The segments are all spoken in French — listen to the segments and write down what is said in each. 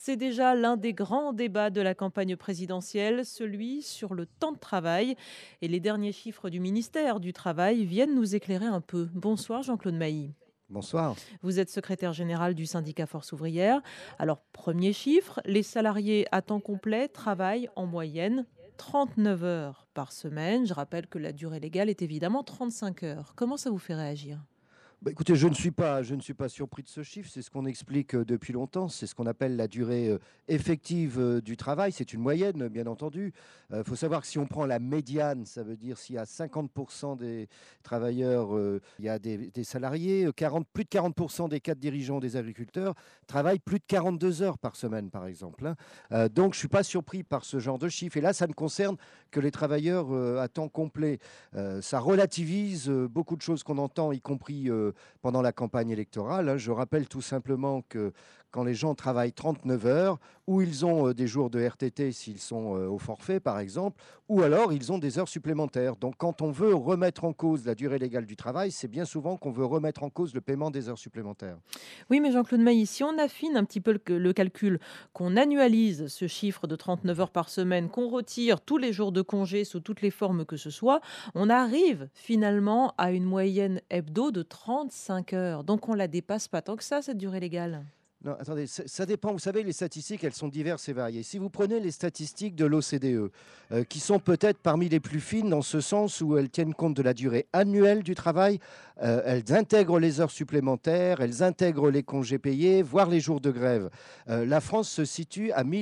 C'est déjà l'un des grands débats de la campagne présidentielle, celui sur le temps de travail. Et les derniers chiffres du ministère du Travail viennent nous éclairer un peu. Bonsoir Jean-Claude Mailly. Bonsoir. Vous êtes secrétaire général du syndicat Force ouvrière. Alors, premier chiffre, les salariés à temps complet travaillent en moyenne 39 heures par semaine. Je rappelle que la durée légale est évidemment 35 heures. Comment ça vous fait réagir? Bah, écoutez, je ne suis pas surpris de ce chiffre. C'est ce qu'on explique depuis longtemps. C'est ce qu'on appelle la durée effective du travail. C'est une moyenne, bien entendu. Il faut savoir que si on prend la médiane, ça veut dire s'il y a 50% des travailleurs, il y a des salariés, 40, plus de 40% des cadres dirigeants des agriculteurs travaillent plus de 42 heures par semaine, par exemple, hein. Donc, je ne suis pas surpris par ce genre de chiffre. Et là, ça ne concerne que les travailleurs à temps complet. Ça relativise beaucoup de choses qu'on entend, y compris pendant la campagne électorale, hein. Je rappelle tout simplement que quand les gens travaillent 39 heures, ou ils ont des jours de RTT s'ils sont au forfait, par exemple, ou alors ils ont des heures supplémentaires. Donc quand on veut remettre en cause la durée légale du travail, c'est bien souvent qu'on veut remettre en cause le paiement des heures supplémentaires. Oui, mais Jean-Claude Mailly, si on affine un petit peu le calcul, qu'on annualise ce chiffre de 39 heures par semaine, qu'on retire tous les jours de congé sous toutes les formes que ce soit, on arrive finalement à une moyenne hebdo de 35 heures. Donc on la dépasse pas tant que ça, cette durée légale. Non, attendez, ça dépend. Vous savez, les statistiques, elles sont diverses et variées. Si vous prenez les statistiques de l'OCDE, qui sont peut-être parmi les plus fines dans ce sens où elles tiennent compte de la durée annuelle du travail, elles intègrent les heures supplémentaires, elles intègrent les congés payés, voire les jours de grève. La France se situe à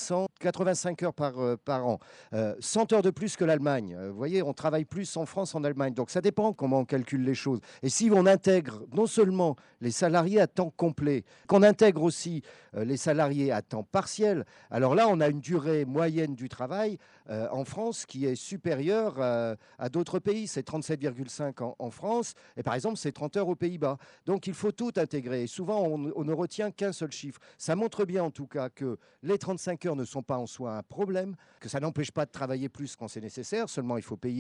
1485 heures par an, 100 heures de plus que l'Allemagne. Vous voyez, on travaille plus en France, en Allemagne. Donc ça dépend comment on calcule les choses. Et si on intègre non seulement les salariés à temps complet, qu'on intègre aussi les salariés à temps partiel, alors là, on a une durée moyenne du travail en France qui est supérieure à d'autres pays. C'est 37,5 en France et par exemple, c'est 30 heures aux Pays-Bas. Donc, il faut tout intégrer. Et souvent, on ne retient qu'un seul chiffre. Ça montre bien en tout cas que les 35 heures ne sont pas en soi un problème, que ça n'empêche pas de travailler plus quand c'est nécessaire. Seulement,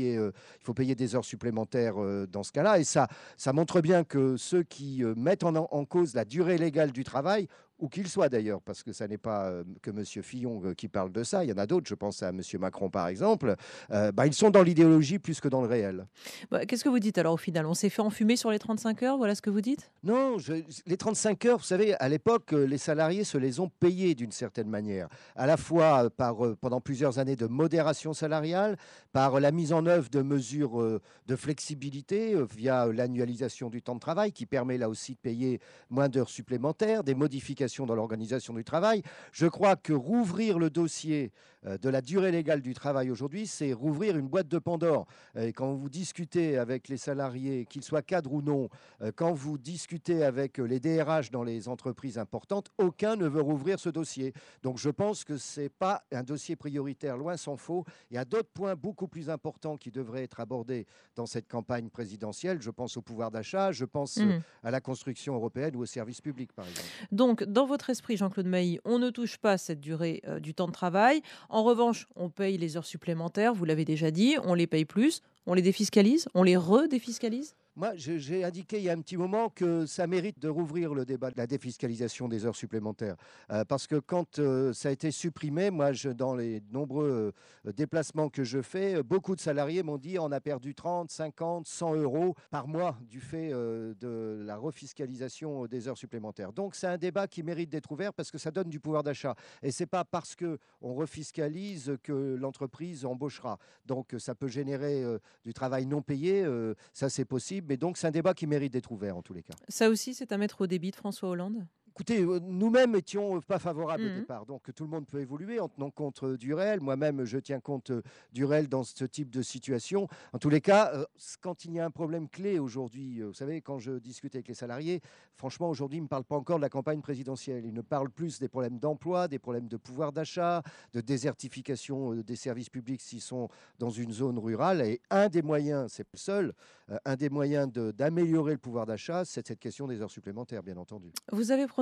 il faut payer des heures supplémentaires dans ce cas-là. Et ça montre bien que ceux qui mettent en cause la durée légale du travail, où qu'il soit d'ailleurs, parce que ça n'est pas que M. Fillon qui parle de ça, il y en a d'autres, je pense à M. Macron par exemple, ils sont dans l'idéologie plus que dans le réel. Bah, qu'est-ce que vous dites alors au final? On s'est fait enfumer sur les 35 heures, voilà ce que vous dites? Non, les 35 heures, vous savez, à l'époque, les salariés se les ont payés d'une certaine manière, à la fois pendant plusieurs années de modération salariale, par la mise en œuvre de mesures de flexibilité via l'annualisation du temps de travail, qui permet là aussi de payer moins d'heures supplémentaires, des modifications dans l'organisation du travail. Je crois que rouvrir le dossier de la durée légale du travail aujourd'hui, c'est rouvrir une boîte de Pandore. Et quand vous discutez avec les salariés, qu'ils soient cadres ou non, quand vous discutez avec les DRH dans les entreprises importantes, aucun ne veut rouvrir ce dossier. Donc je pense que ce n'est pas un dossier prioritaire, loin s'en faut. Il y a d'autres points beaucoup plus importants qui devraient être abordés dans cette campagne présidentielle. Je pense au pouvoir d'achat, je pense Mhm. à la construction européenne ou aux services publics, par exemple. Donc, dans votre esprit, Jean-Claude Mailly, on ne touche pas cette durée du temps de travail. En revanche, on paye les heures supplémentaires, vous l'avez déjà dit, on les paye plus, on les défiscalise, on les redéfiscalise. Moi, j'ai indiqué il y a un petit moment que ça mérite de rouvrir le débat de la défiscalisation des heures supplémentaires. Parce que quand ça a été supprimé, moi, dans les nombreux déplacements que je fais, beaucoup de salariés m'ont dit on a perdu 30, 50, 100 euros par mois du fait de la refiscalisation des heures supplémentaires. Donc, c'est un débat qui mérite d'être ouvert parce que ça donne du pouvoir d'achat. Et ce n'est pas parce qu'on refiscalise que l'entreprise embauchera. Donc, ça peut générer du travail non payé, ça c'est possible. Mais donc, c'est un débat qui mérite d'être ouvert en tous les cas. Ça aussi, c'est à mettre au débit de François Hollande. Écoutez, nous-mêmes étions pas favorables au Mhm. départ, donc tout le monde peut évoluer en tenant compte du réel. Moi-même, je tiens compte du réel dans ce type de situation. En tous les cas, quand il y a un problème clé aujourd'hui, vous savez, quand je discute avec les salariés, franchement, aujourd'hui, ils ne parlent pas encore de la campagne présidentielle. Ils ne parlent plus des problèmes d'emploi, des problèmes de pouvoir d'achat, de désertification des services publics s'ils sont dans une zone rurale. Et un des moyens, c'est le seul, un des moyens d'améliorer le pouvoir d'achat, c'est cette question des heures supplémentaires, bien entendu. Vous avez prononcé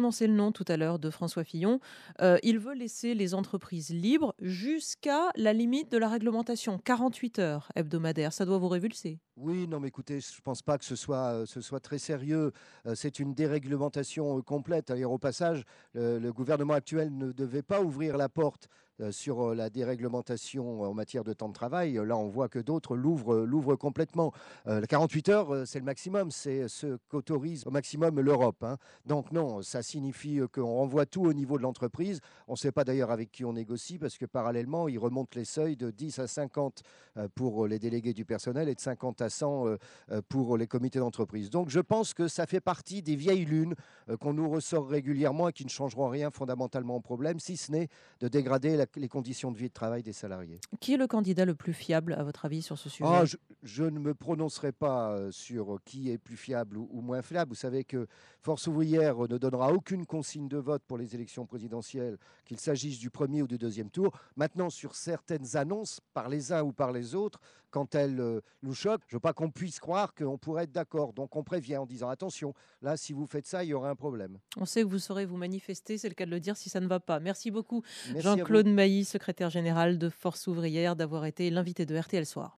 prononcé le nom tout à l'heure de François Fillon. Il veut laisser les entreprises libres jusqu'à la limite de la réglementation, 48 heures hebdomadaires. Ça doit vous révulser. Oui, non, mais écoutez, je ne pense pas que ce soit très sérieux. C'est une déréglementation complète. D'ailleurs, au passage, le gouvernement actuel ne devait pas ouvrir la porte sur la déréglementation en matière de temps de travail. Là, on voit que d'autres l'ouvrent complètement. Les 48 heures, c'est le maximum. C'est ce qu'autorise au maximum l'Europe, hein. Donc non, ça signifie qu'on renvoie tout au niveau de l'entreprise. On ne sait pas d'ailleurs avec qui on négocie parce que parallèlement, ils remontent les seuils de 10 à 50 pour les délégués du personnel et de 50 à 100 pour les comités d'entreprise. Donc je pense que ça fait partie des vieilles lunes qu'on nous ressort régulièrement et qui ne changeront rien fondamentalement au problème, si ce n'est de dégrader les conditions de vie et de travail des salariés. Qui est le candidat le plus fiable, à votre avis, sur ce Ah, sujet? je ne me prononcerai pas sur qui est plus fiable ou moins fiable. Vous savez que Force ouvrière ne donnera aucune consigne de vote pour les élections présidentielles, qu'il s'agisse du premier ou du deuxième tour. Maintenant, sur certaines annonces, par les uns ou par les autres, quand elles nous choquent, je ne veux pas qu'on puisse croire qu'on pourrait être d'accord. Donc on prévient en disant attention, là, si vous faites ça, il y aura un problème. On sait que vous saurez vous manifester, c'est le cas de le dire si ça ne va pas. Merci beaucoup Merci à vous. Jean-Claude Mailly, secrétaire général de Force ouvrière, d'avoir été l'invité de RTL Soir.